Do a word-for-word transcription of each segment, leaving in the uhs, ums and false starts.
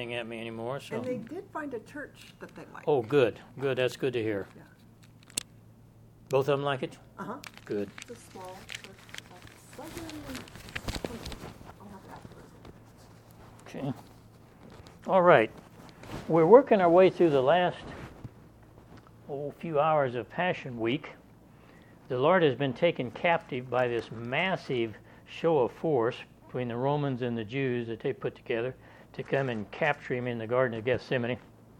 anything at me anymore. So. And they did find a church that they liked. Oh, good. Good. That's good to hear. Yeah. Both of them like it? Uh-huh. Good. It's a small church. About seven. I'll have to ask her. Okay. All right. We're working our way through the last oh, few hours of Passion Week. The Lord has been taken captive by this massive show of force between the Romans and the Jews that they put together to come and capture him in the Garden of Gethsemane.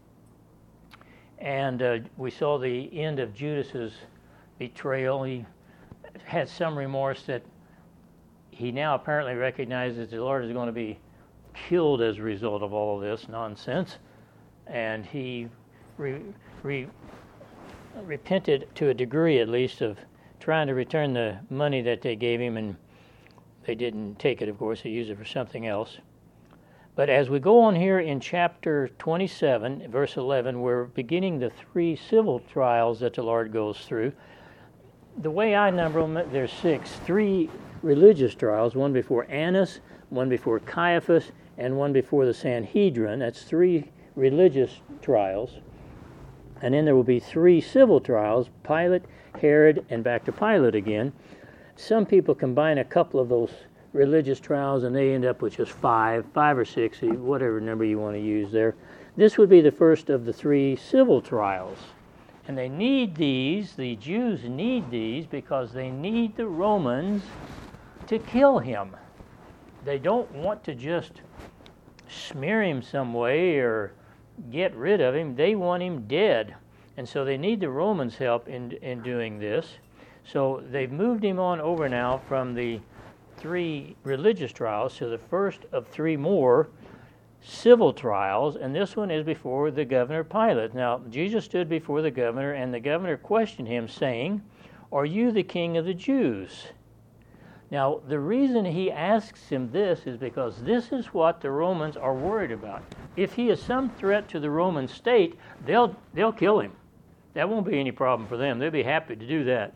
And uh, we saw the end of Judas's betrayal. He had some remorse that he now apparently recognizes the Lord is going to be killed as a result of all of this nonsense. And he re, re, repented to a degree, at least, of trying to return the money that they gave him, and they didn't take it, of course. They used it for something else. But as we go on here in chapter twenty-seven, verse eleven, we're beginning the three civil trials that the Lord goes through. The way I number them, there's six. Three religious trials, one before Annas, one before Caiaphas, and one before the Sanhedrin. That's three religious trials. And then there will be three civil trials, Pilate, Herod, and back to Pilate again. Some people combine a couple of those religious trials and they end up with just five, five or six, whatever number you want to use there. This would be the first of the three civil trials. And they need these, the Jews need these because they need the Romans to kill him. They don't want to just smear him some way or get rid of him. They want him dead. And so they need the Romans' help in, in doing this. So they've moved him on over now from the three religious trials to the first of three more civil trials, and this one is before the governor Pilate. Now, Jesus stood before the governor, and the governor questioned him, saying, "Are you the king of the Jews?" Now, the reason he asks him this is because this is what the Romans are worried about. If he is some threat to the Roman state, they'll they'll kill him. That won't be any problem for them. They'll be happy to do that.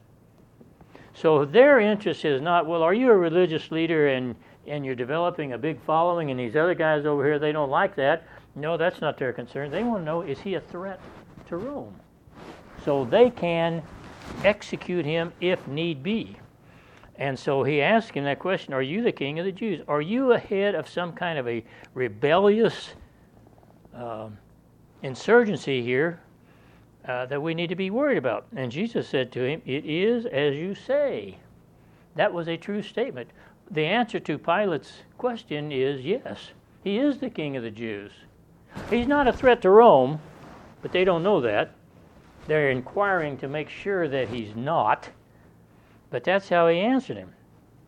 So their interest is not, well, are you a religious leader and, and you're developing a big following and these other guys over here, they don't like that. No, that's not their concern. They want to know, is he a threat to Rome? So they can execute him if need be. And so he asked him that question, are you the king of the Jews? Are you ahead of some kind of a rebellious uh, insurgency here uh, that we need to be worried about? And Jesus said to him, it is as you say. That was a true statement. The answer to Pilate's question is yes, he is the king of the Jews. He's not a threat to Rome, but they don't know that. They're inquiring to make sure that he's not. But that's how he answered him.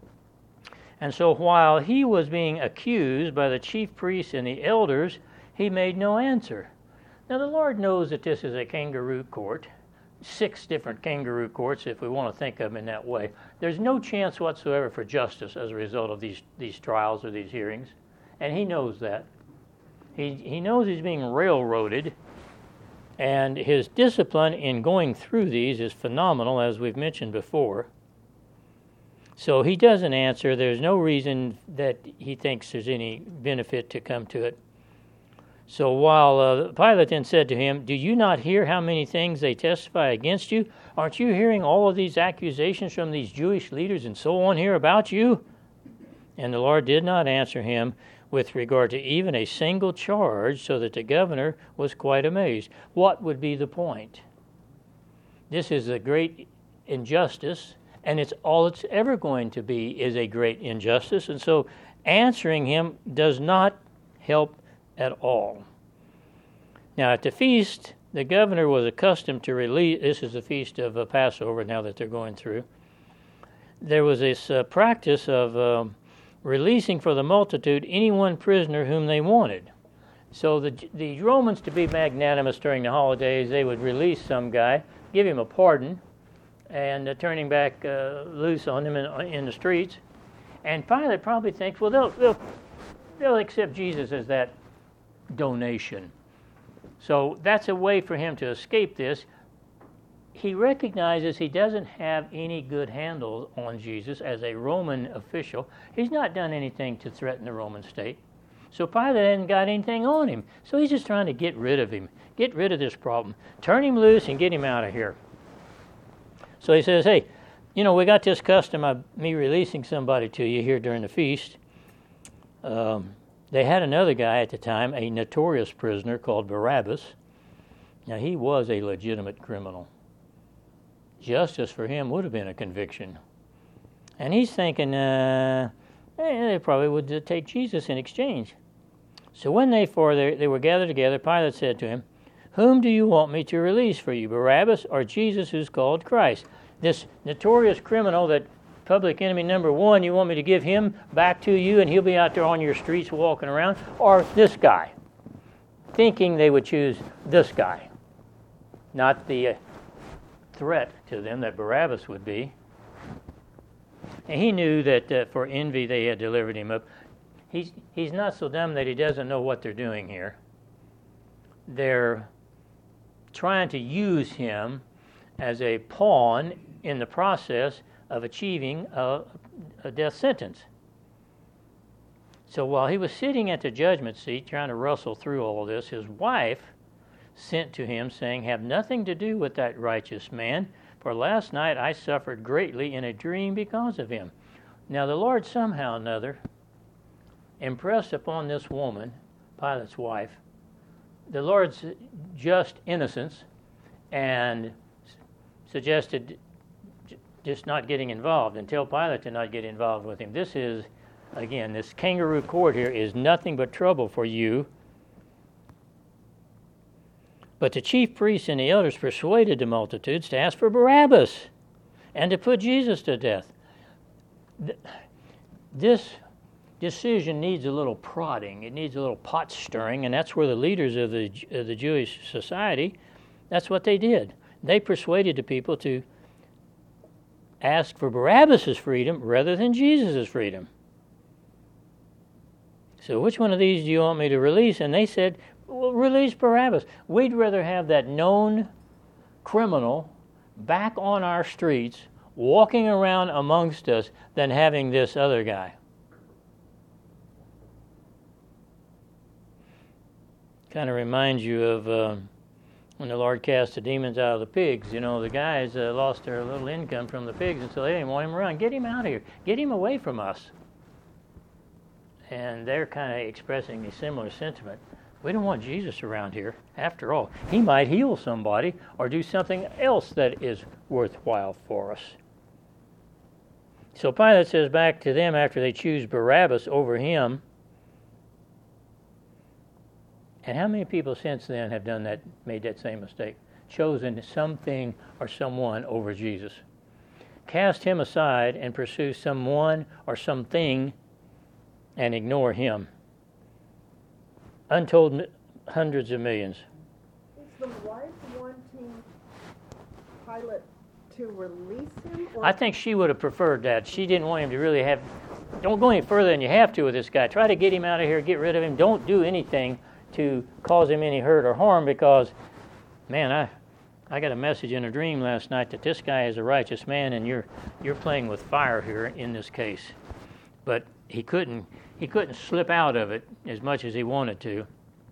And so while he was being accused by the chief priests and the elders, he made no answer. Now the Lord knows that this is a kangaroo court, six different kangaroo courts if we want to think of them in that way. There's no chance whatsoever for justice as a result of these, these trials or these hearings, and he knows that. He, he knows he's being railroaded, and his discipline in going through these is phenomenal, as we've mentioned before. So he doesn't answer. There's no reason that he thinks there's any benefit to come to it. So while uh, Pilate then said to him, do you not hear how many things they testify against you? Aren't you hearing all of these accusations from these Jewish leaders and so on here about you? And the Lord did not answer him with regard to even a single charge, so that the governor was quite amazed. What would be the point? This is a great injustice, and it's all it's ever going to be is a great injustice. And so answering him does not help at all. Now at the feast, the governor was accustomed to release, this is the feast of uh, Passover now that they're going through. There was this uh, practice of um, releasing for the multitude any one prisoner whom they wanted. So the, the Romans, to be magnanimous during the holidays, they would release some guy, give him a pardon, and uh, turn him back uh, loose on him in, in the streets. And Pilate probably thinks, well, they'll, they'll, they'll accept Jesus as that donation. So that's a way for him to escape this. He recognizes he doesn't have any good handle on Jesus as a Roman official. He's not done anything to threaten the Roman state. So Pilate hadn't got anything on him. So he's just trying to get rid of him, get rid of this problem, turn him loose and get him out of here. So he says, hey, you know, we got this custom of me releasing somebody to you here during the feast. Um, they had another guy at the time, a notorious prisoner called Barabbas. Now, he was a legitimate criminal. Justice for him would have been a conviction. And he's thinking, uh, eh, they probably would take Jesus in exchange. So when they four they, they were gathered together, Pilate said to him, whom do you want me to release for you, Barabbas or Jesus who's called Christ? This notorious criminal, that public enemy number one, you want me to give him back to you and he'll be out there on your streets walking around? Or this guy? Thinking they would choose this guy, not the uh, threat to them that Barabbas would be. And he knew that uh, for envy they had delivered him up. He's, he's not so dumb that he doesn't know what they're doing here. They're trying to use him as a pawn in the process of achieving a, a death sentence. So while he was sitting at the judgment seat trying to wrestle through all this, his wife sent to him saying, have nothing to do with that righteous man, for last night I suffered greatly in a dream because of him. Now the Lord somehow or another impressed upon this woman, Pilate's wife, the Lord's just innocence, and suggested just not getting involved, and tell Pilate to not get involved with him. This is, again, this kangaroo court here is nothing but trouble for you. But the chief priests and the elders persuaded the multitudes to ask for Barabbas and to put Jesus to death. This decision needs a little prodding. It needs a little pot stirring, and that's where the leaders of the of the Jewish society, that's what they did. They persuaded the people to ask for Barabbas' freedom rather than Jesus' freedom. So which one of these do you want me to release? And they said, well, release Barabbas. We'd rather have that known criminal back on our streets, walking around amongst us, than having this other guy. Kind of reminds you of uh, when the Lord cast the demons out of the pigs. You know, the guys uh, lost their little income from the pigs, and so they didn't want him around. Get him out of here. Get him away from us. And they're kind of expressing a similar sentiment. We don't want Jesus around here. After all, he might heal somebody or do something else that is worthwhile for us. So Pilate says back to them after they choose Barabbas over him. And how many people since then have done that, made that same mistake? Chosen something or someone over Jesus. Cast him aside and pursue someone or something and ignore him. Untold hundreds of millions. Is the wife wanting Pilate to release him? Or I think she would have preferred that. She didn't want him to really have, don't go any further than you have to with this guy. Try to get him out of here, get rid of him. Don't do anything to cause him any hurt or harm, because, man, I I got a message in a dream last night that this guy is a righteous man, and you're you're playing with fire here in this case. But he couldn't he couldn't slip out of it as much as he wanted to.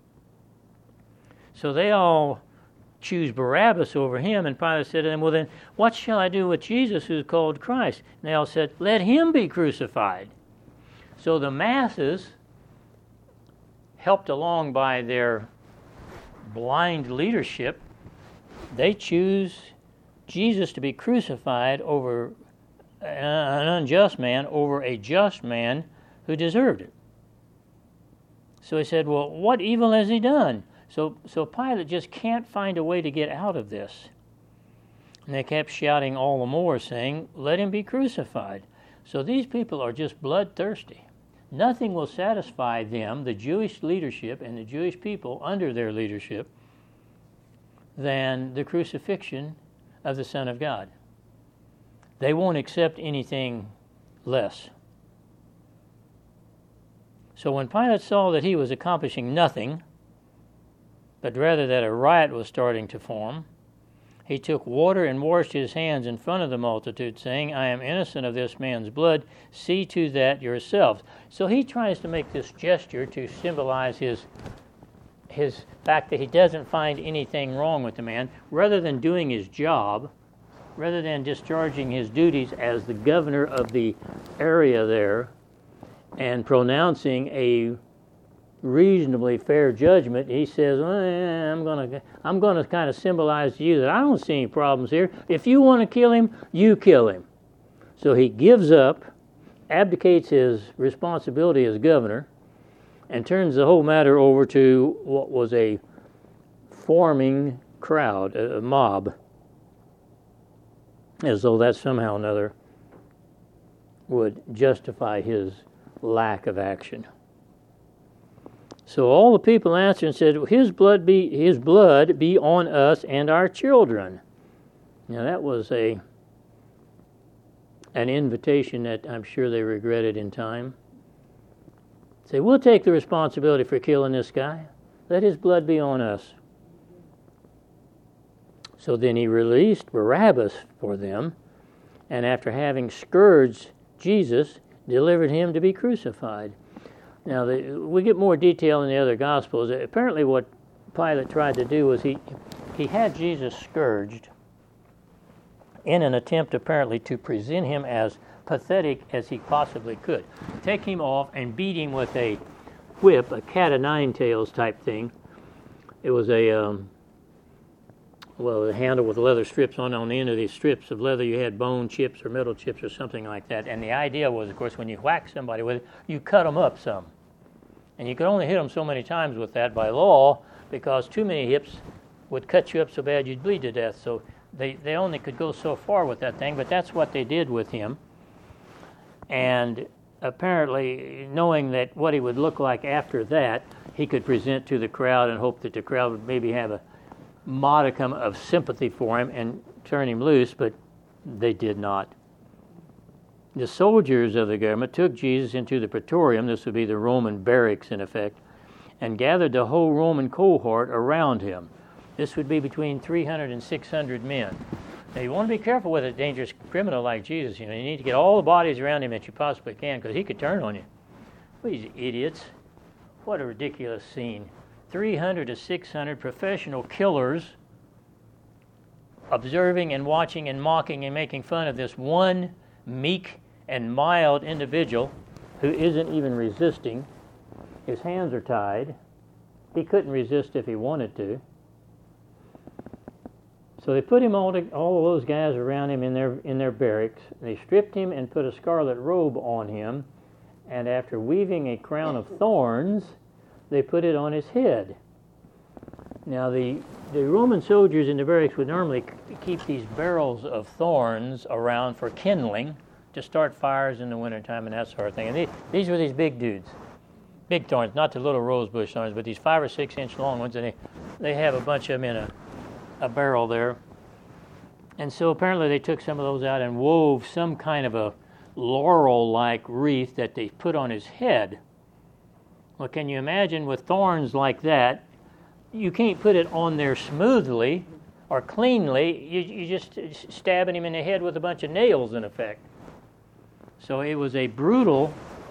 So they all choose Barabbas over him, and Pilate said to them, well then, what shall I do with Jesus who's called Christ? And they all said, let him be crucified. So the masses, helped along by their blind leadership, they choose Jesus to be crucified over an unjust man, over a just man who deserved it. So he said, well, what evil has he done? So, so Pilate just can't find a way to get out of this. And they kept shouting all the more, saying, let him be crucified. So these people are just bloodthirsty. Nothing will satisfy them, the Jewish leadership and the Jewish people under their leadership, than the crucifixion of the Son of God. They won't accept anything less. So when Pilate saw that he was accomplishing nothing, but rather that a riot was starting to form, he took water and washed his hands in front of the multitude, saying, I am innocent of this man's blood. See to that yourselves. So he tries to make this gesture to symbolize his his fact that he doesn't find anything wrong with the man. Rather than doing his job, rather than discharging his duties as the governor of the area there and pronouncing a reasonably fair judgment, he says, well, I'm going to I'm going to kind of symbolize to you that I don't see any problems here. If you want to kill him, you kill him. So he gives up, abdicates his responsibility as governor, and turns the whole matter over to what was a forming crowd, a mob, as though that somehow or another would justify his lack of action. So all the people answered and said, his blood be his blood be on us and our children. Now that was a an invitation that I'm sure they regretted in time. Say, we'll take the responsibility for killing this guy. Let his blood be on us. So then he released Barabbas for them, and after having scourged Jesus, delivered him to be crucified. Now, the, we get more detail in the other Gospels. Apparently what Pilate tried to do was he, he had Jesus scourged in an attempt apparently to present him as pathetic as he possibly could. Take him off and beat him with a whip, a cat o' nine tails type thing. It was a, um, well, a handle with leather strips on on the end of these strips of leather. You had bone chips or metal chips or something like that. And the idea was, of course, when you whack somebody with it, you cut them up some. And you could only hit them so many times with that by law, because too many hips would cut you up so bad you'd bleed to death. So they, they only could go so far with that thing, but that's what they did with him. And apparently, knowing that what he would look like after that, he could present to the crowd and hope that the crowd would maybe have a modicum of sympathy for him and turn him loose, but they did not. The soldiers of the government took Jesus into the praetorium, this would be the Roman barracks in effect, and gathered the whole Roman cohort around him. This would be between three hundred and six hundred men. Now you want to be careful with a dangerous criminal like Jesus. You know, you need to get all the bodies around him that you possibly can, because he could turn on you. Well, these idiots. What a ridiculous scene. three hundred to six hundred professional killers observing and watching and mocking and making fun of this one meek and mild individual who isn't even resisting. His hands are tied. He couldn't resist if he wanted to. So they put him all, to, all of those guys around him in their in their barracks. They stripped him and put a scarlet robe on him, and after weaving a crown of thorns, they put it on his head. Now the the Roman soldiers in the barracks would normally keep these barrels of thorns around for kindling, to start fires in the wintertime and that sort of thing. And they, these were these big dudes, big thorns, not the little rosebush thorns, but these five or six inch long ones, and they, they have a bunch of them in a, a barrel there. And so apparently they took some of those out and wove some kind of a laurel-like wreath that they put on his head. Well, can you imagine with thorns like that, you can't put it on there smoothly or cleanly. You, you're just stabbing him in the head with a bunch of nails, in effect. So it was a brutal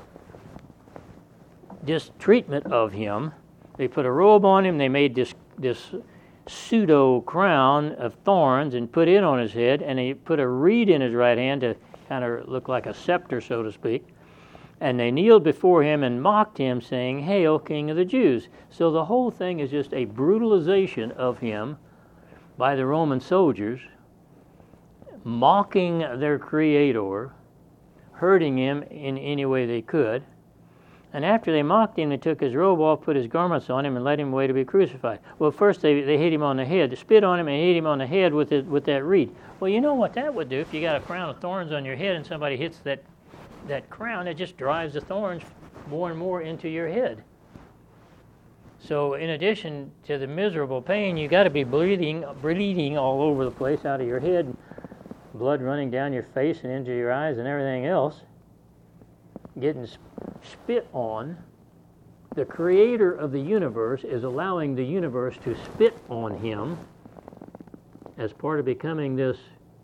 treatment of him. They put a robe on him. They made this this pseudo crown of thorns and put it on his head, and they put a reed in his right hand to kind of look like a scepter, so to speak. And they kneeled before him and mocked him, saying, "Hail, King of the Jews." So the whole thing is just a brutalization of him by the Roman soldiers, mocking their Creator, hurting him in any way they could. And after they mocked him, they took his robe off, put his garments on him, and led him away to be crucified. Well, first they, they hit him on the head. They spit on him and hit him on the head with it, with that reed. Well, you know what that would do if you got a crown of thorns on your head and somebody hits that that crown, it just drives the thorns more and more into your head. So in addition to the miserable pain, you got to be bleeding, bleeding all over the place out of your head, blood running down your face and into your eyes and everything else, getting spit on. The Creator of the universe is allowing the universe to spit on him as part of becoming this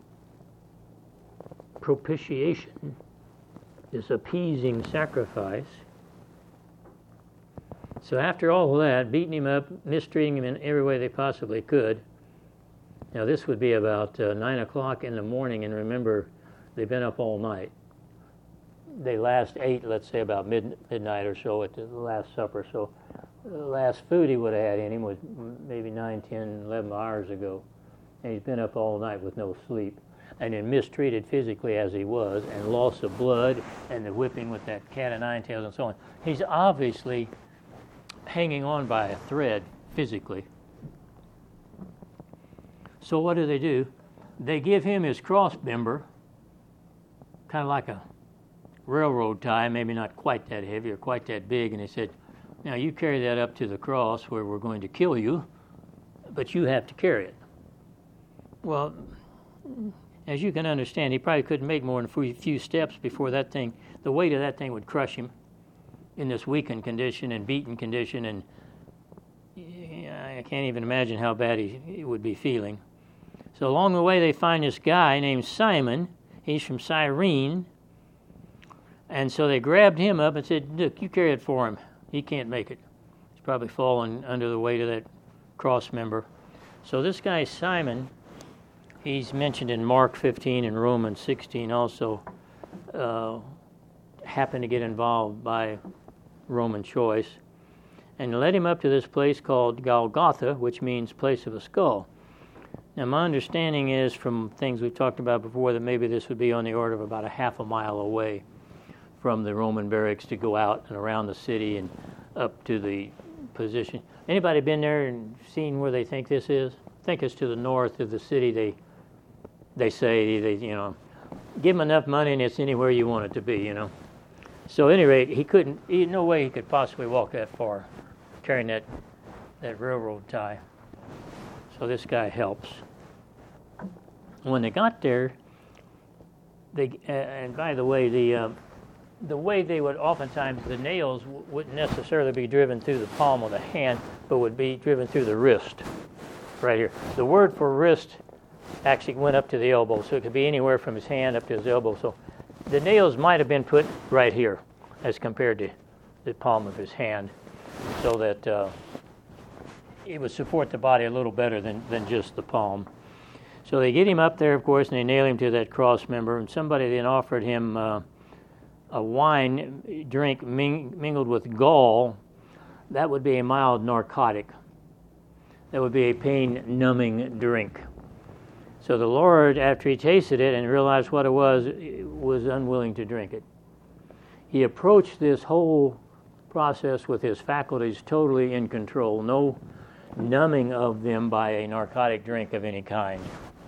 propitiation, this appeasing sacrifice. So after all of that, beating him up, mistreating him in every way they possibly could. Now this would be about uh, nine o'clock in the morning, and remember, they've been up all night. They last ate, let's say, about mid, midnight or so at the Last Supper. So the last food he would have had in him was maybe nine, ten, eleven hours ago. And he's been up all night with no sleep. And then mistreated physically as he was, and loss of blood, and the whipping with that cat o' nine tails and so on. He's obviously hanging on by a thread physically. So what do they do? They give him his cross member, kind of like a railroad tie, maybe not quite that heavy or quite that big, and they said, now you carry that up to the cross where we're going to kill you, but you have to carry it. Well, as you can understand, he probably couldn't make more than a few steps before that thing, the weight of that thing would crush him in this weakened condition and beaten condition, and I can't even imagine how bad he, he would be feeling. So along the way they find this guy named Simon. He's from Cyrene. And so they grabbed him up and said, look, you carry it for him. He can't make it. He's probably fallen under the weight of that cross member. So this guy Simon, he's mentioned in Mark fifteen and Romans sixteen also, uh, happened to get involved by Roman choice. And led him up to this place called Golgotha, which means place of a skull. Now my understanding is from things we've talked about before that maybe this would be on the order of about a half a mile away from the Roman barracks to go out and around the city and up to the position. Anybody been there and seen where they think this is? I think it's to the north of the city. They they say, they you know, give them enough money and it's anywhere you want it to be, you know. So at any rate, he couldn't, he, no way he could possibly walk that far carrying that, that railroad tie. So this guy helps. When they got there, they uh, and by the way, the uh, the way they would oftentimes, the nails w- wouldn't necessarily be driven through the palm of the hand, but would be driven through the wrist, right here. The word for wrist actually went up to the elbow, so it could be anywhere from his hand up to his elbow. So the nails might have been put right here as compared to the palm of his hand, so that uh, it would support the body a little better than, than just the palm. So they get him up there, of course, and they nail him to that cross member, and somebody then offered him uh, a wine drink ming- mingled with gall. That would be a mild narcotic. That would be a pain-numbing drink. So the Lord, after he tasted it and realized what it was, was unwilling to drink it. He approached this whole process with his faculties totally in control, no numbing of them by a narcotic drink of any kind.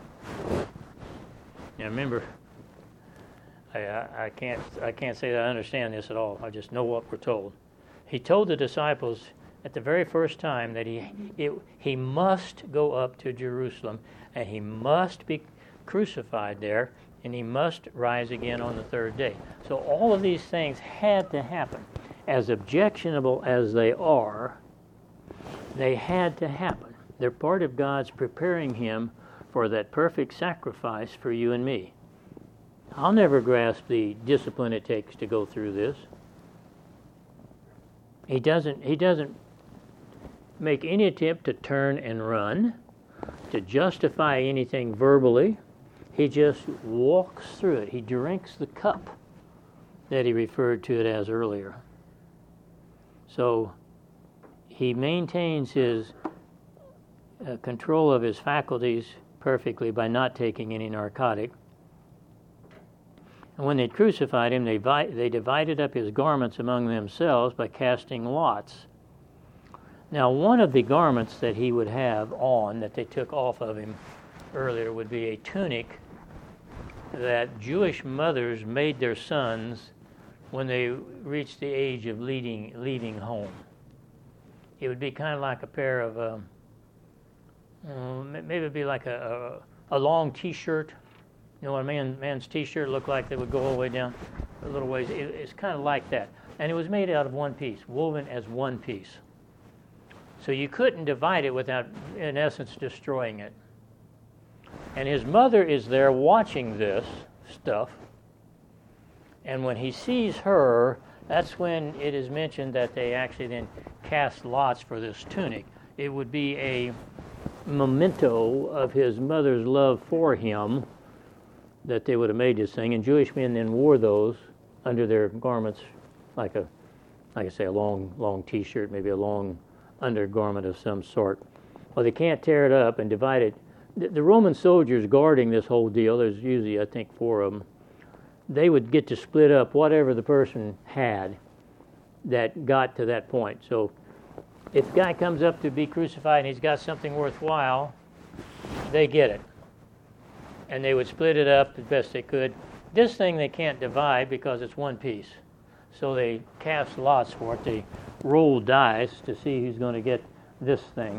Now remember, I, I, I can't I can't say that I understand this at all. I just know what we're told. He told the disciples at the very first time that he it, he must go up to Jerusalem and he must be crucified there and he must rise again on the third day. So all of these things had to happen. As objectionable as they are, they had to happen. They're part of God's preparing him for that perfect sacrifice for you and me. I'll never grasp the discipline it takes to go through this. He doesn't he doesn't make any attempt to turn and run, to justify anything verbally. He just walks through it. He drinks the cup that he referred to it as earlier. So he maintains his uh, control of his faculties perfectly by not taking any narcotic. And when they crucified him, they, vi- they divided up his garments among themselves by casting lots. Now, one of the garments that he would have on, that they took off of him earlier, would be a tunic that Jewish mothers made their sons when they reached the age of leading, leaving home. It would be kind of like a pair of, um, uh, maybe it'd be like a, a, a long T-shirt. You know what a man, man's T-shirt looked like that would go all the way down a little ways? It, it's kind of like that. And it was made out of one piece, woven as one piece. So you couldn't divide it without, in essence, destroying it. And his mother is there watching this stuff. And when he sees her, that's when it is mentioned that they actually then cast lots for this tunic. It would be a memento of his mother's love for him that they would have made this thing. And Jewish men then wore those under their garments, like a, like I say, a long, long T-shirt, maybe a long undergarment of some sort. Well, they can't tear it up and divide it. The, the Roman soldiers guarding this whole deal, there's usually, I think, four of them, they would get to split up whatever the person had that got to that point. So if a guy comes up to be crucified and he's got something worthwhile, they get it. And they would split it up as best they could. This thing they can't divide because it's one piece. So they cast lots for it. They roll dice to see who's going to get this thing.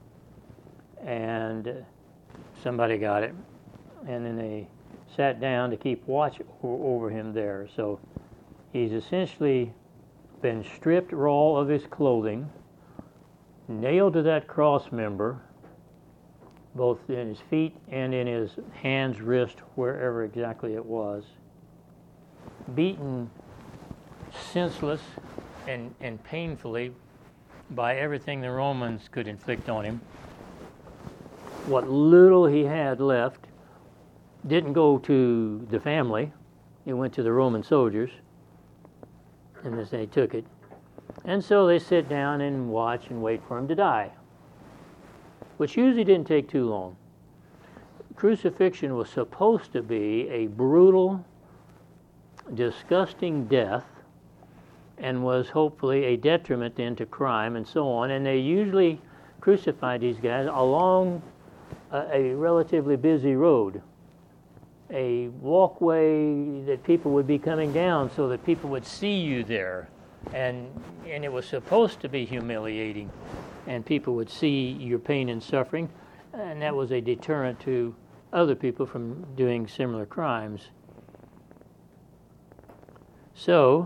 And somebody got it. And then they sat down to keep watch over him there. So he's essentially been stripped raw of his clothing, nailed to that cross member, both in his feet and in his hands, wrist, wherever exactly it was, beaten senseless and, and painfully by everything the Romans could inflict on him. What little he had left didn't go to the family. It went to the Roman soldiers, and as they took it. And so they sit down and watch and wait for him to die, which usually didn't take too long. Crucifixion was supposed to be a brutal, disgusting death, and was hopefully a detriment then to crime and so on. And they usually crucified these guys along a, a relatively busy road, a walkway that people would be coming down so that people would see you there. And and it was supposed to be humiliating, and people would see your pain and suffering, and that was a deterrent to other people from doing similar crimes. So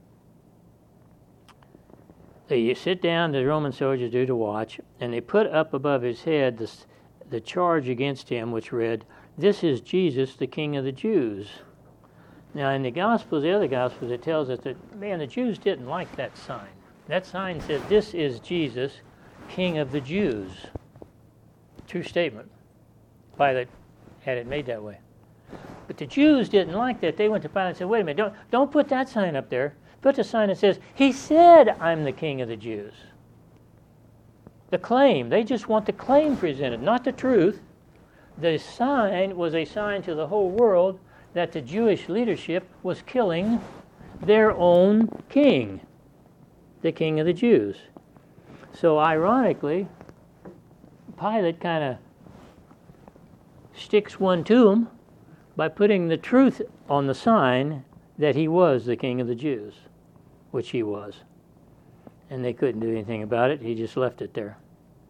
they sit down, the Roman soldiers do to watch, and they put up above his head this, the charge against him, which read, "This is Jesus, the King of the Jews." Now, in the Gospels, the other Gospels, it tells us that, man, the Jews didn't like that sign. That sign said, "This is Jesus, King of the Jews." True statement. Pilate had it made that way. But the Jews didn't like that. They went to Pilate and said, wait a minute, don't, don't put that sign up there. Put the sign that says, "He said, I'm the King of the Jews." The claim. They just want the claim presented, not the truth. The sign was a sign to the whole world that the Jewish leadership was killing their own king, the King of the Jews. So ironically, Pilate kind of sticks one to him by putting the truth on the sign that he was the King of the Jews, which he was. And they couldn't do anything about it. He just left it there.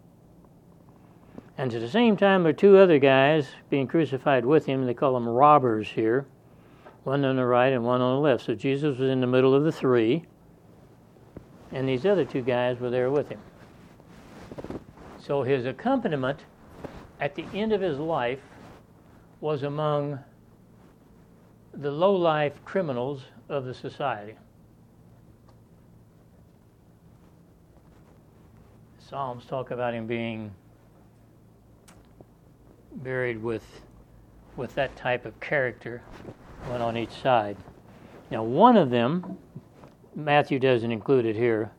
And at the same time, there are two other guys being crucified with him. They call them robbers here, one on the right and one on the left. So Jesus was in the middle of the three, and these other two guys were there with him. So his accompaniment at the end of his life was among the low-life criminals of the society. Psalms talk about him being buried with with that type of character, one on each side. Now, one of them, Matthew doesn't include it here.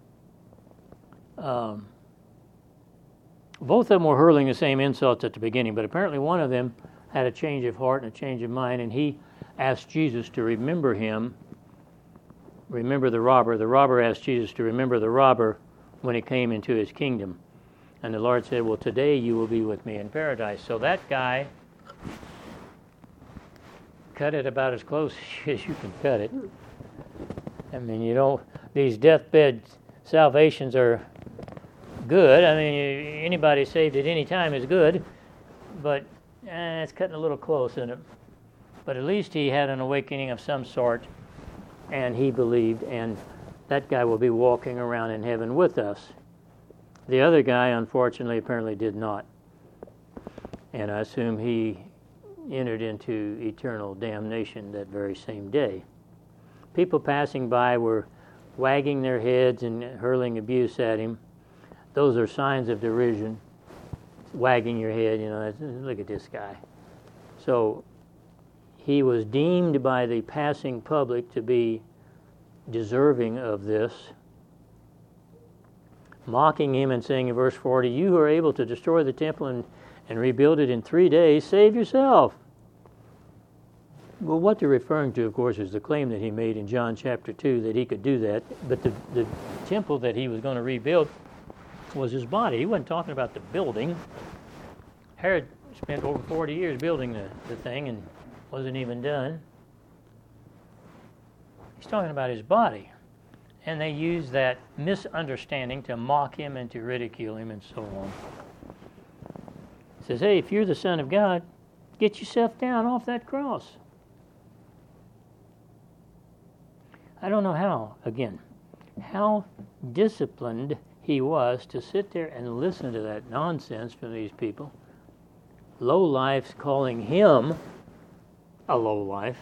Um, both of them were hurling the same insults at the beginning, but apparently one of them had a change of heart and a change of mind, and he asked Jesus to remember him, remember the robber. The robber asked Jesus to remember the robber when he came into his kingdom. And the Lord said, well, today you will be with me in paradise. So that guy cut it about as close as you can cut it. I mean, you know, these deathbed salvations are good. I mean, anybody saved at any time is good, but eh, it's cutting a little close, isn't it? But at least he had an awakening of some sort, and he believed, and that guy will be walking around in heaven with us. The other guy, unfortunately, apparently did not. and I assume he entered into eternal damnation that very same day. People passing by were wagging their heads and hurling abuse at him. Those are signs of derision. Wagging your head, you know, look at this guy. So he was deemed by the passing public to be deserving of this, mocking him and saying in verse forty, "You who are able to destroy the temple and, and rebuild it in three days, save yourself." Well, what they're referring to, of course, is the claim that he made in John chapter two that he could do that, but the, the temple that he was going to rebuild was his body. He wasn't talking about the building. Herod spent over forty years building the, the thing and wasn't even done. He's talking about his body. And they use that misunderstanding to mock him and to ridicule him and so on. He says, hey, if you're the Son of God, get yourself down off that cross. I don't know how, again, how disciplined he was to sit there and listen to that nonsense from these people. Low-lifes calling him a low-life.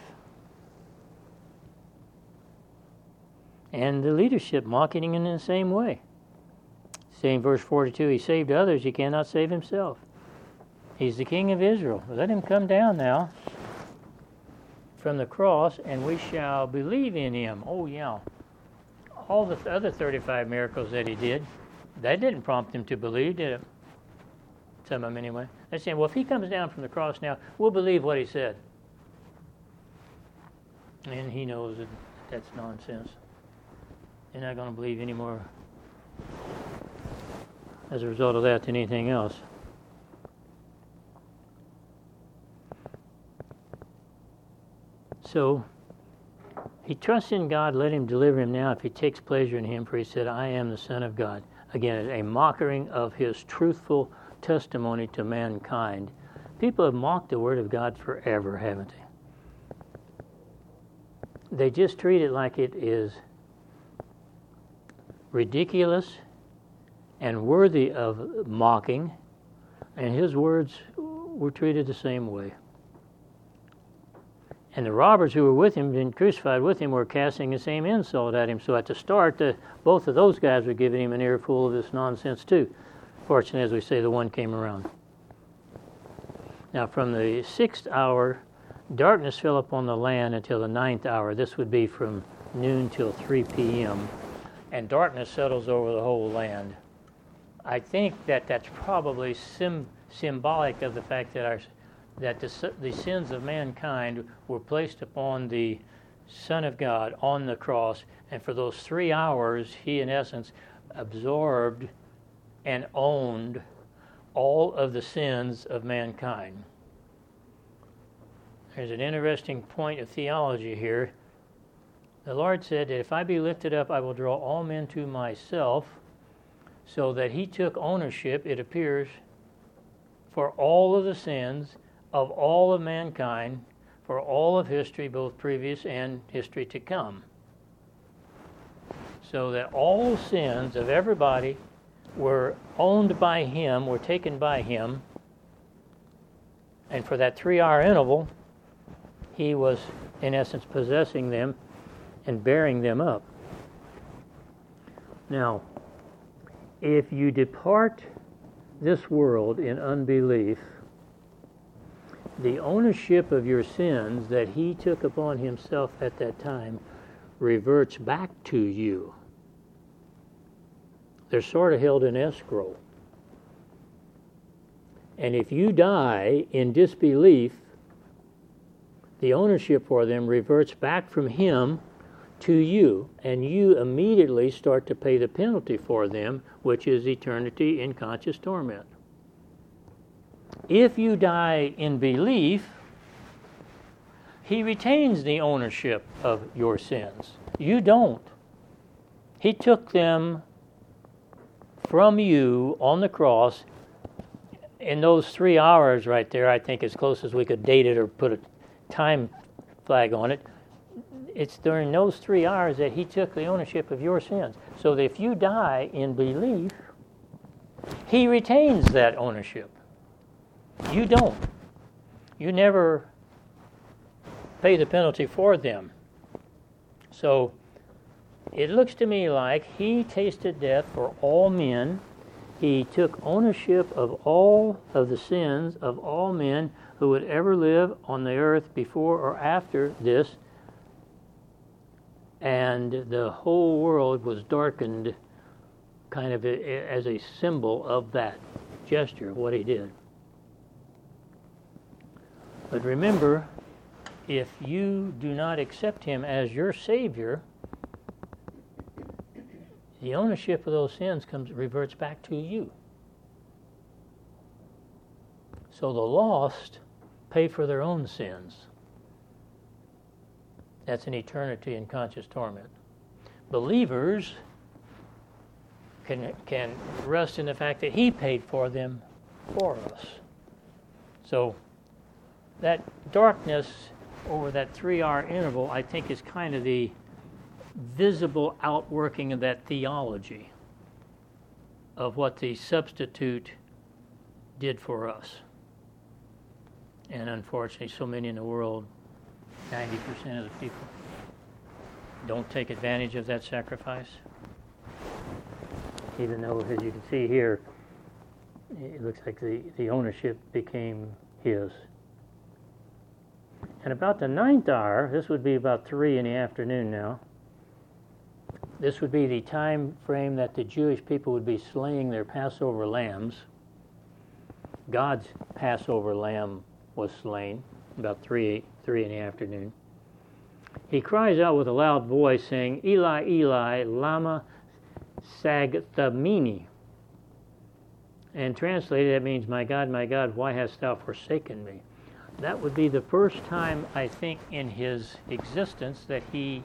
And the leadership mocking him in the same way. Saying verse forty-two, he saved others, he cannot save himself. He's the King of Israel. Let him come down now from the cross and we shall believe in him. Oh yeah. All the other thirty-five miracles that he did, that didn't prompt him to believe, did it? Some of them anyway. They're saying, well, if he comes down from the cross now, we'll believe what he said. And he knows that that's nonsense. They're not going to believe any more as a result of that than anything else. So, he trusts in God, let him deliver him now if he takes pleasure in him, for he said, I am the Son of God. Again, a mocking of his truthful testimony to mankind. People have mocked the Word of God forever, haven't they? They just treat it like it is ridiculous and worthy of mocking, and his words were treated the same way. And the robbers who were with him, been crucified with him, were casting the same insult at him. So at the start, the, both of those guys were giving him an earful of this nonsense too. Fortunately, as we say, the one came around. Now, from the sixth hour, darkness fell upon the land until the ninth hour. This would be from noon till three p.m. And darkness settles over the whole land. I think that that's probably sim- symbolic of the fact that our that the, the sins of mankind were placed upon the Son of God on the cross, and for those three hours, he in essence absorbed and owned all of the sins of mankind. There's an interesting point of theology here. The Lord said that if I be lifted up, I will draw all men to myself, so that he took ownership, it appears, for all of the sins of all of mankind, for all of history, both previous and history to come. So that all sins of everybody were owned by him, were taken by him, and for that three-hour interval, he was, in essence, possessing them and bearing them up. Now, if you depart this world in unbelief, the ownership of your sins that he took upon himself at that time reverts back to you. They're sort of held in escrow. And if you die in disbelief, the ownership for them reverts back from him to you, and you immediately start to pay the penalty for them, which is eternity in conscious torment. If you die in belief, he retains the ownership of your sins. You don't. He took them from you on the cross in those three hours right there, I think as close as we could date it or put a time flag on it. It's during those three hours that he took the ownership of your sins. So that if you die in belief, he retains that ownership. You don't. You never pay the penalty for them. So it looks to me like he tasted death for all men. He took ownership of all of the sins of all men who would ever live on the earth before or after this. And the whole world was darkened kind of as a symbol of that gesture, of what he did. But remember, if you do not accept him as your Savior, the ownership of those sins comes reverts back to you. So the lost pay for their own sins. That's an eternity in conscious torment. Believers can can rest in the fact that he paid for them for us. So that darkness over that three-hour interval, I think, is kind of the visible outworking of that theology of what the substitute did for us. And unfortunately, so many in the world, ninety percent of the people, don't take advantage of that sacrifice. Even though, as you can see here, it looks like the, the ownership became his. And about the ninth hour, this would be about three in the afternoon now, this would be the time frame that the Jewish people would be slaying their Passover lambs. God's Passover lamb was slain about three, three in the afternoon. He cries out with a loud voice, saying, Eli, Eli, lama sabachthani. And translated, that means, my God, my God, why hast thou forsaken me? That would be the first time, I think, in his existence that he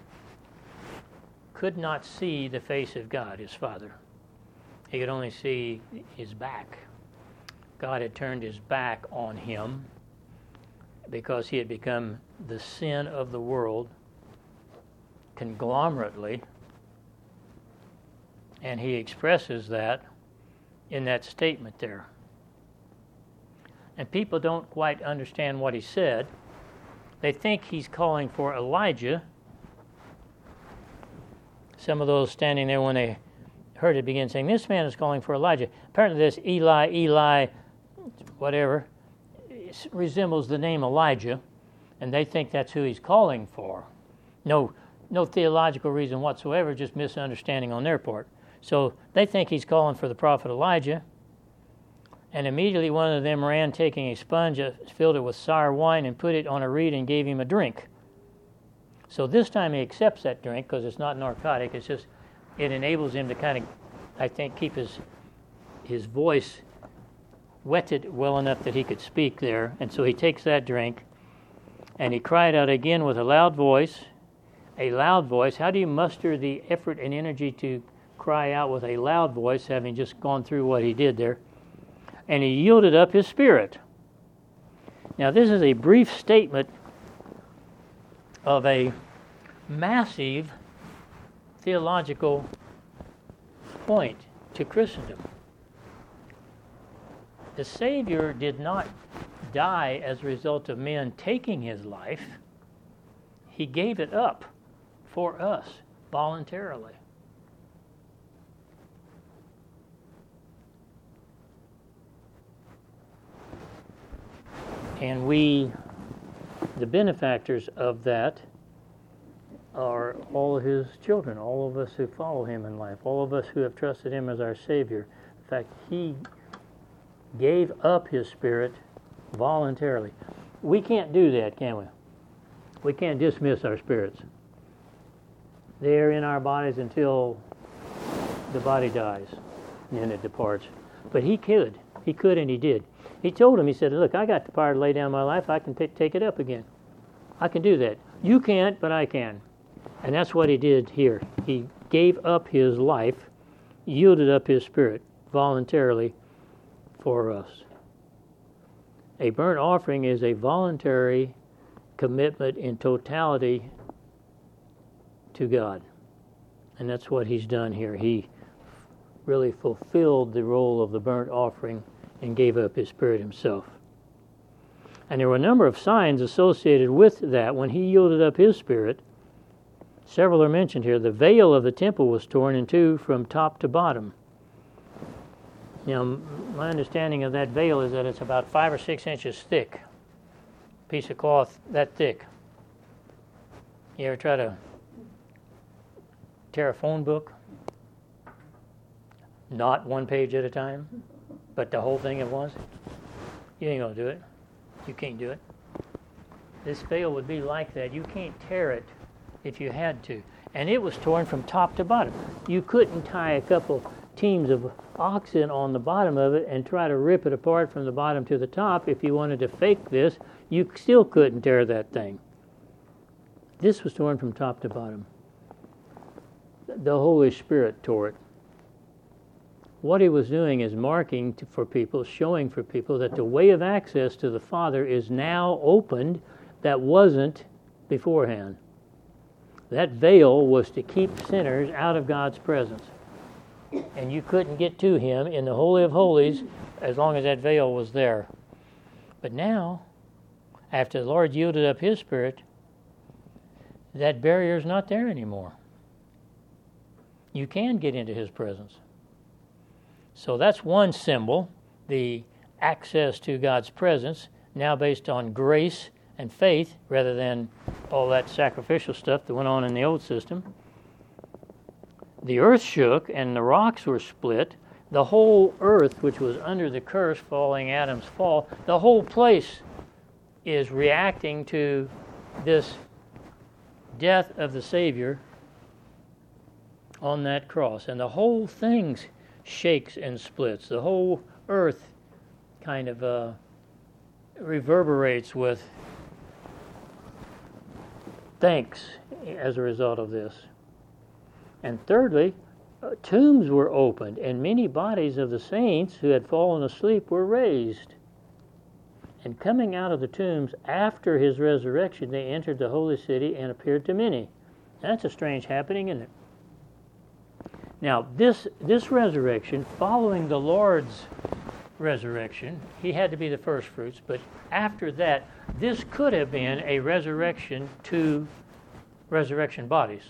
could not see the face of God, his Father. He could only see his back. God had turned his back on him because he had become the sin of the world conglomerately, and he expresses that in that statement there. And people don't quite understand what he said. They think he's calling for Elijah. Some of those standing there, when they heard it begin saying, this man is calling for Elijah. Apparently this Eli, Eli, whatever, resembles the name Elijah, and they think that's who he's calling for. No, no theological reason whatsoever, just misunderstanding on their part. So they think he's calling for the prophet Elijah, and immediately one of them ran, taking a sponge, filled it with sour wine, and put it on a reed and gave him a drink. So this time he accepts that drink because it's not narcotic. It's just, it enables him to kind of, I think, keep his his voice wetted well enough that he could speak there. And so he takes that drink, and he cried out again with a loud voice, a loud voice. How do you muster the effort and energy to cry out with a loud voice, having just gone through what he did there? And he yielded up his spirit. Now this is a brief statement of a massive theological point to Christendom. The Savior did not die as a result of men taking his life. He gave it up for us voluntarily. And we, the benefactors of that, are all of his children, all of us who follow him in life, all of us who have trusted him as our Savior. In fact, he gave up his spirit voluntarily. We can't do that, can we? We can't dismiss our spirits. They're in our bodies until the body dies, and then it departs. But he could. He could, and he did. He told him, he said, look, I got the power to lay down my life. I can pick, take it up again. I can do that. You can't, but I can. And that's what he did here. He gave up his life, yielded up his spirit voluntarily for us. A burnt offering is a voluntary commitment in totality to God. And that's what he's done here. He really fulfilled the role of the burnt offering and gave up his spirit himself. And there were a number of signs associated with that when he yielded up his spirit. Several are mentioned here. The veil of the temple was torn in two from top to bottom. Now, my understanding of that veil is that it's about five or six inches thick. Piece of cloth that thick. You ever try to tear a phone book? Not one page at a time, but the whole thing at once? You ain't gonna do it. You can't do it. This veil would be like that. You can't tear it if you had to. And it was torn from top to bottom. You couldn't tie a couple teams of oxen on the bottom of it and try to rip it apart from the bottom to the top. If you wanted to fake this, you still couldn't tear that thing. This was torn from top to bottom. The Holy Spirit tore it. What he was doing is marking to, for people, showing for people that the way of access to the Father is now opened that wasn't beforehand. That veil was to keep sinners out of God's presence. And you couldn't get to him in the Holy of Holies as long as that veil was there. But now, after the Lord yielded up his Spirit, that barrier's not there anymore. You can get into his presence. So that's one symbol, the access to God's presence, now based on grace and faith rather than all that sacrificial stuff that went on in the old system. The earth shook and the rocks were split. The whole earth, which was under the curse following Adam's fall, the whole place is reacting to this death of the Savior on that cross. And the whole thing shakes and splits. The whole earth kind of uh, reverberates with thanks as a result of this. And thirdly, uh, tombs were opened, and many bodies of the saints who had fallen asleep were raised. And coming out of the tombs after his resurrection, they entered the holy city and appeared to many. That's a strange happening, isn't it? Now, this this resurrection, following the Lord's resurrection, he had to be the first fruits, but after that, this could have been a resurrection to resurrection bodies.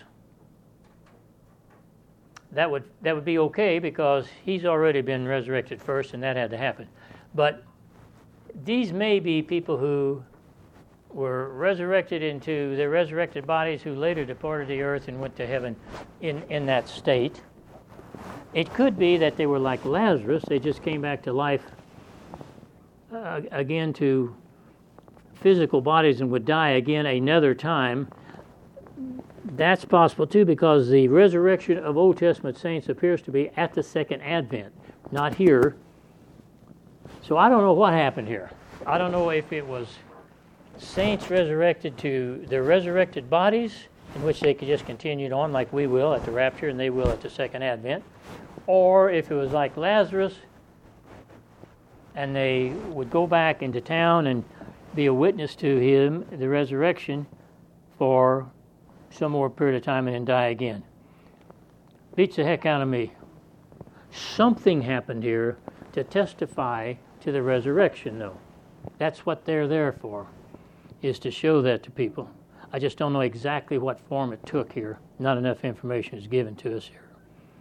That would that would be okay because he's already been resurrected first, and that had to happen. But these may be people who were resurrected into their resurrected bodies who later departed the earth and went to heaven in, in that state. It could be that they were like Lazarus. They just came back to life uh, again to physical bodies and would die again another time. That's possible too because the resurrection of Old Testament saints appears to be at the second advent, not here. So I don't know what happened here. I don't know if it was saints resurrected to their resurrected bodies, in which they could just continue on like we will at the rapture and they will at the second advent, or if it was like Lazarus and they would go back into town and be a witness to him, the resurrection, for some more period of time and then die again. Beats the heck out of me. Something happened here to testify to the resurrection, though. That's what they're there for, is to show that to people. I just don't know exactly what form it took here. Not enough information is given to us here.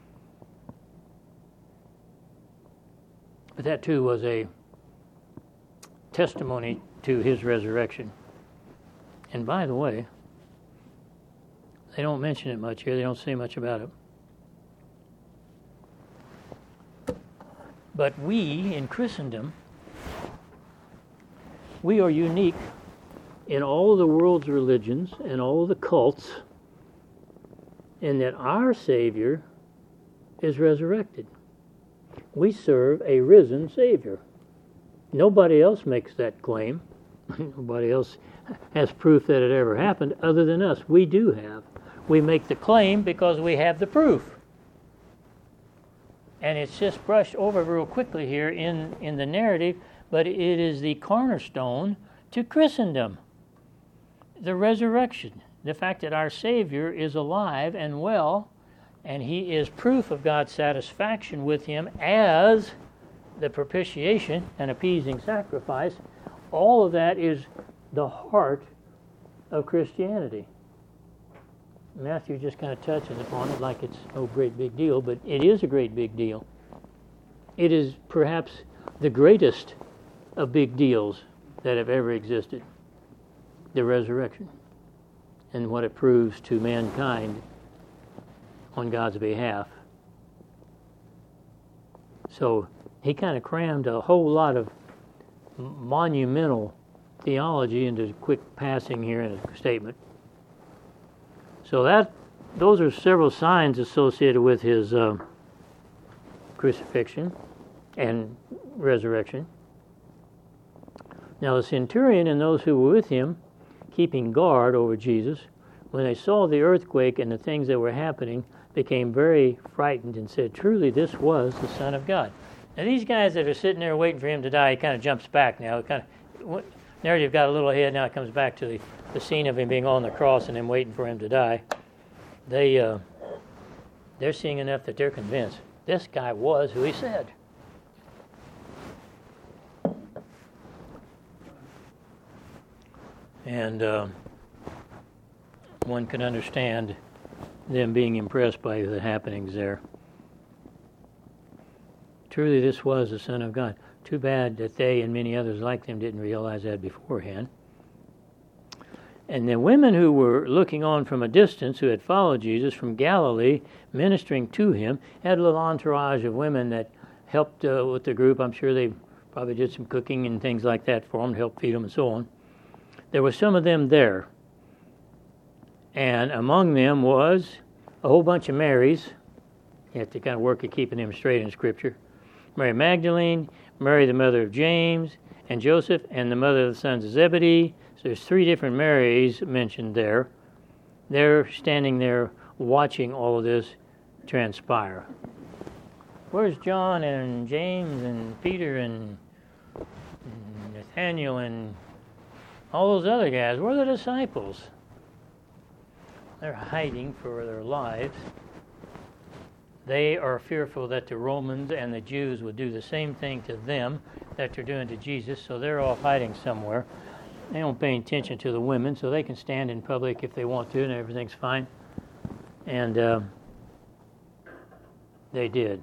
But that too was a testimony to his resurrection. And by the way, they don't mention it much here. They don't say much about it. But we, in Christendom, we are unique in all of the world's religions and all of the cults in that our Savior is resurrected. We serve a risen Savior. Nobody else makes that claim. Nobody else has proof that it ever happened other than us. We do have. We make the claim because we have the proof. And it's just brushed over real quickly here in, in the narrative, but it is the cornerstone to Christendom. The resurrection, the fact that our Savior is alive and well, and he is proof of God's satisfaction with him as the propitiation and appeasing sacrifice, All of that is the heart of Christianity. Matthew just kind of touches upon it like it's no great big deal, but it is a great big deal. It is perhaps the greatest of big deals that have ever existed, the resurrection, and what it proves to mankind on God's behalf. So he kind of crammed a whole lot of monumental theology into a quick passing here in a statement. So that those are several signs associated with his uh, crucifixion and resurrection. Now the centurion and those who were with him, keeping guard over Jesus, when they saw the earthquake and the things that were happening, became very frightened and said, "Truly this was the Son of God." Now these guys that are sitting there waiting for him to die, he kind of jumps back now. It kind of narrative got a little ahead. Now it comes back to the, the scene of him being on the cross and them waiting for him to die. They uh, they're seeing enough that they're convinced this guy was who he said. And uh, one can understand them being impressed by the happenings there. Truly this was the Son of God. Too bad that they and many others like them didn't realize that beforehand. And the women who were looking on from a distance, who had followed Jesus from Galilee, ministering to him, had a little entourage of women that helped uh, with the group. I'm sure they probably did some cooking and things like that for them to help feed them and so on. There were some of them there. And among them was a whole bunch of Marys. You have to kind of work at keeping them straight in Scripture. Mary Magdalene, Mary the mother of James, and Joseph, and the mother of the sons of Zebedee. So there's three different Marys mentioned there. They're standing there watching all of this transpire. Where's John and James and Peter and Nathaniel and all those other guys? Where are the disciples? They're hiding for their lives. They are fearful that the Romans and the Jews would do the same thing to them that they're doing to Jesus, so they're all hiding somewhere. They don't pay attention to the women, so they can stand in public if they want to, and everything's fine. And uh, they did.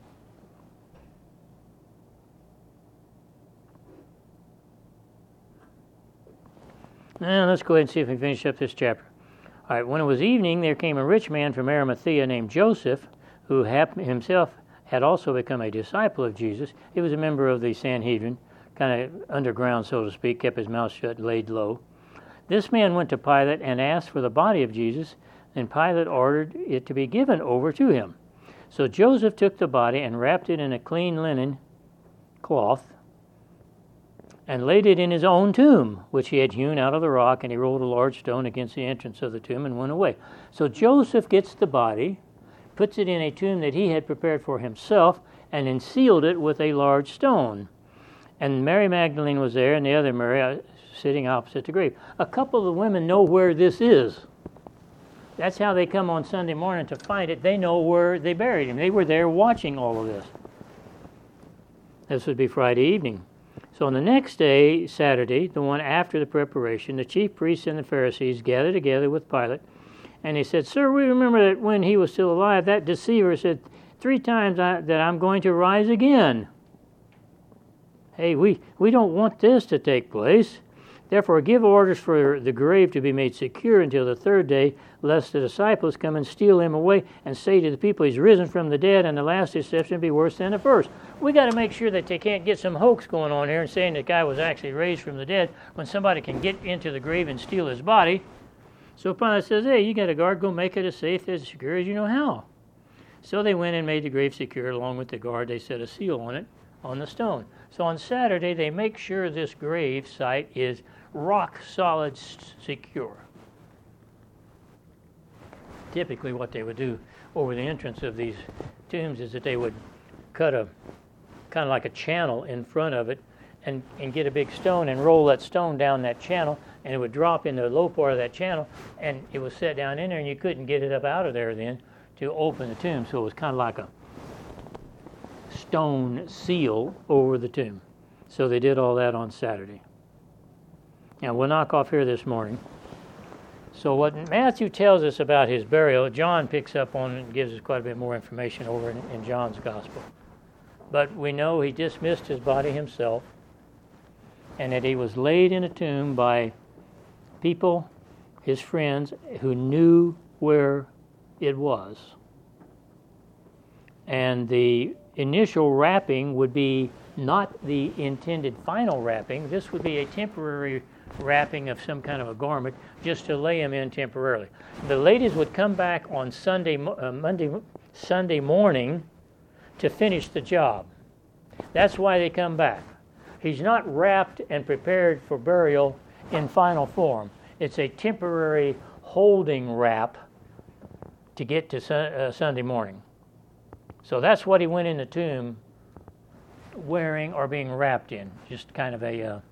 Now, let's go ahead and see if we can finish up this chapter. All right, when it was evening, there came a rich man from Arimathea named Joseph, who himself had also become a disciple of Jesus. He was a member of the Sanhedrin, kind of underground, so to speak, kept his mouth shut, laid low. This man went to Pilate and asked for the body of Jesus, and Pilate ordered it to be given over to him. So Joseph took the body and wrapped it in a clean linen cloth and laid it in his own tomb, which he had hewn out of the rock, and he rolled a large stone against the entrance of the tomb and went away. So Joseph gets the body, puts it in a tomb that he had prepared for himself, and then sealed it with a large stone. And Mary Magdalene was there, and the other Mary uh, sitting opposite the grave. A couple of the women know where this is. That's how they come on Sunday morning to find it. They know where they buried him. They were there watching all of this. This would be Friday evening. So on the next day, Saturday, the one after the preparation, the chief priests and the Pharisees gathered together with Pilate, and they said, "Sir, we remember that when he was still alive, that deceiver said three times I, that I'm going to rise again. Hey, we, we don't want this to take place. Therefore, give orders for the grave to be made secure until the third day, lest the disciples come and steal him away and say to the people, he's risen from the dead, and the last deception be worse than the first." We got to make sure that they can't get some hoax going on here and saying the guy was actually raised from the dead when somebody can get into the grave and steal his body. So Pilate says, hey, you got a guard, go make it as safe, as secure as you know how. So they went and made the grave secure. Along with the guard, they set a seal on it, on the stone. So on Saturday, they make sure this grave site is rock solid secure. Typically what they would do over the entrance of these tombs is that they would cut a kind of like a channel in front of it and, and get a big stone and roll that stone down that channel, and it would drop in the low part of that channel, and it was set down in there, and you couldn't get it up out of there then to open the tomb. So it was kind of like a stone seal over the tomb. So they did all that on Saturday. And we'll knock off here this morning. So what Matthew tells us about his burial, John picks up on and gives us quite a bit more information over in, in John's gospel. But we know he dismissed his body himself, and that he was laid in a tomb by people, his friends, who knew where it was. And the initial wrapping would be not the intended final wrapping. This would be a temporary wrapping of some kind of a garment just to lay him in temporarily. The ladies would come back on Sunday, uh, Monday, Sunday morning to finish the job. That's why they come back. He's not wrapped and prepared for burial in final form. It's a temporary holding wrap to get to su- uh, Sunday morning. So that's what he went in the tomb wearing or being wrapped in. Just kind of a, uh,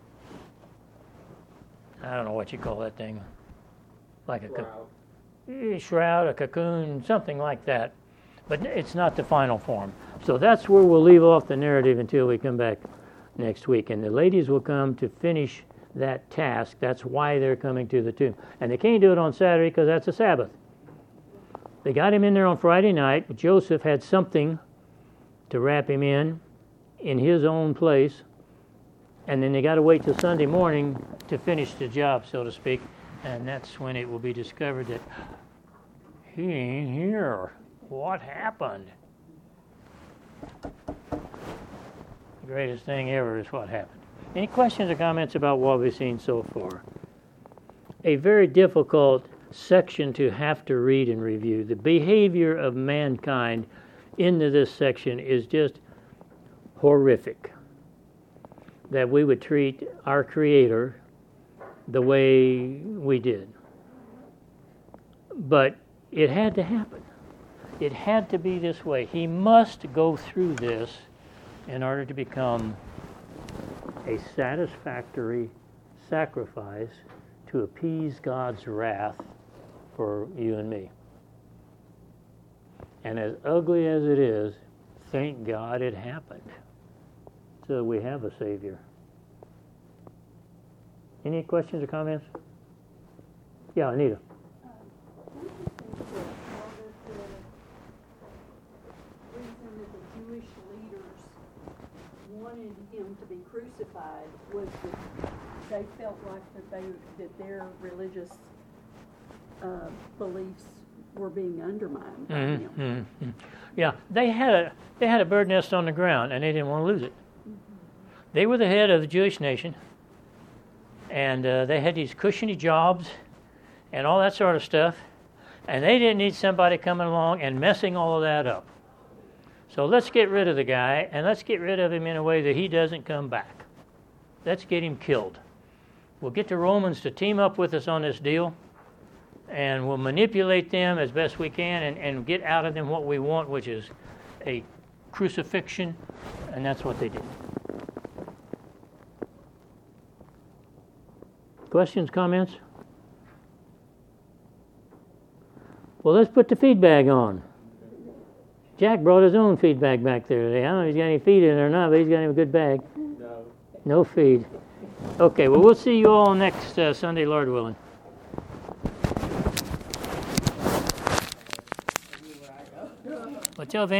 I don't know what you call that thing. Like a Shroud. co- shroud, a cocoon, something like that. But it's not the final form. So that's where we'll leave off the narrative until we come back next week. And the ladies will come to finish that task. That's why they're coming to the tomb. And they can't do it on Saturday because that's a Sabbath. They got him in there on Friday night. Joseph had something to wrap him in, in his own place. And then they got to wait till Sunday morning to finish the job, so to speak. And that's when it will be discovered that he ain't here. What happened? The greatest thing ever is what happened. Any questions or comments about what we've seen so far? A very difficult section to have to read and review. The behavior of mankind into this section is just horrific. That we would treat our Creator the way we did. But it had to happen. It had to be this way. He must go through this in order to become a satisfactory sacrifice to appease God's wrath for you and me. And as ugly as it is, thank God it happened. So we have a Savior. Any questions or comments? Yeah, Anita. Wanted him to be crucified was that they felt like that they that their religious uh, beliefs were being undermined by Mm-hmm, him. mm-hmm. Yeah, they had a they had a bird nest on the ground, and they didn't want to lose it. Mm-hmm. They were the head of the Jewish nation, and uh, they had these cushiony jobs and all that sort of stuff, and they didn't need somebody coming along and messing all of that up. So let's get rid of the guy, and let's get rid of him in a way that he doesn't come back. Let's get him killed. We'll get the Romans to team up with us on this deal, and we'll manipulate them as best we can and, and get out of them what we want, which is a crucifixion, and that's what they did. Questions, comments? Well, let's put the feedback on. Jack brought his own feed bag back there today. I don't know if he's got any feed in there or not, but he's got him a good bag. No. No feed. Okay, well, we'll see you all next uh, Sunday, Lord willing. Well, tell Van